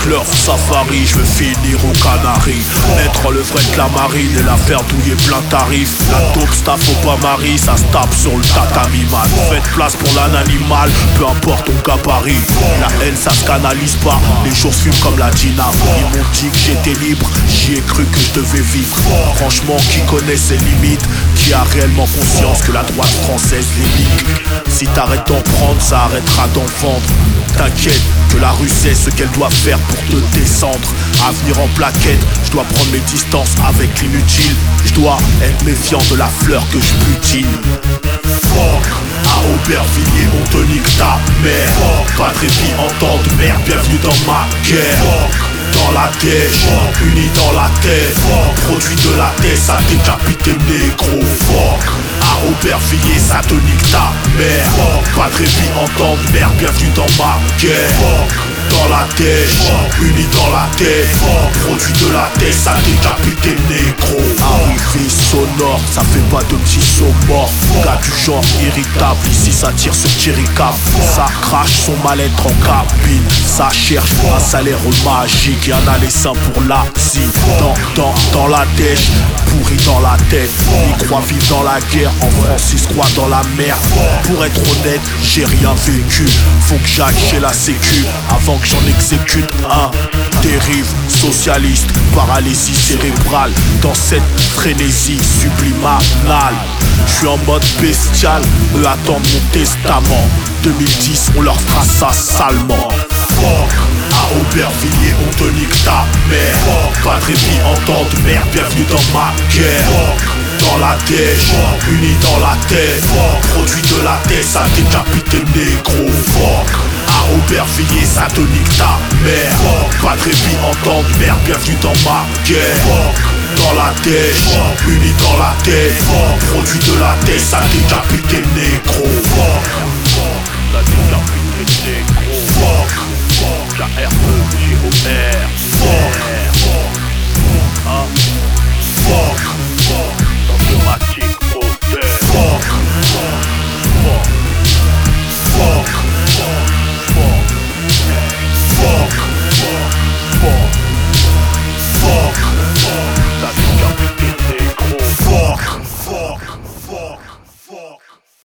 leur safari, je veux finir aux Canaries. Être le vrai de la marine et la faire douiller plein tarif. La taupe staff au Pamari, ça se tape sur le tatami man. Faites place pour l'animal, peu importe ton gabarit. La haine ça se canalise pas, les jours se fument comme la dynamo. Ils m'ont dit que j'étais libre, j'y ai cru que je devais vivre. Franchement qui connaît ses limites, qui a réellement conscience que la droite française les nique. Si t'arrêtes d'en prendre, ça arrêtera d'en vendre. T'inquiète que la rue sait ce qu'elle doit faire pour te descendre. À venir en plaquette, je dois prendre mes distances avec l'inutile. Je dois être méfiant de la fleur que je butine. Fuck, à Aubervilliers on te nique ta mère. Pas de répit en temps de merde, bienvenue dans ma guerre. Dans la dèche, unis dans la tête. Produit de la tête, ça décapite négro. Fuck, à Aubervilliers ça te nique ta mère. Pas de répit en temps de merde, bienvenue dans ma guerre. Dans la dèche, unis dans la tête. Produit de la tête, ça décapite négro. Arrivée sonore, ça fait pas de petits sauts morts. Gars du genre irritable, ici ça tire sur Jerrycap. Ça crache son mal-être en cabine. Ça cherche un salaire magique et un aller sain pour l'Asie. Dans la dèche, pourri dans la tête. Ils croient vivre dans la guerre, en France ils se croient dans la merde. Pour être honnête, j'ai rien vécu. Faut que j'aille chez la sécu avant que j'en exécute un. Dérive socialiste, paralysie cérébrale. Dans cette frénésie subliminale, je suis en mode bestial, eux attendent mon testament. 2010, on leur fera ça salement. Fuck, à Aubervilliers on te nique ta mère. Pas de répit en temps de merde, bienvenue dans ma guerre. Dans la dèche, unis dans la tête. Produit de la tête, ça décapite négro. Fuck, à Aubervilliers ça te nique ta mère. Pas de répit en temps de merde, bienvenue dans ma guerre. Dans la dèche, unis dans la tête. Produit de la tête, ça décapite négro.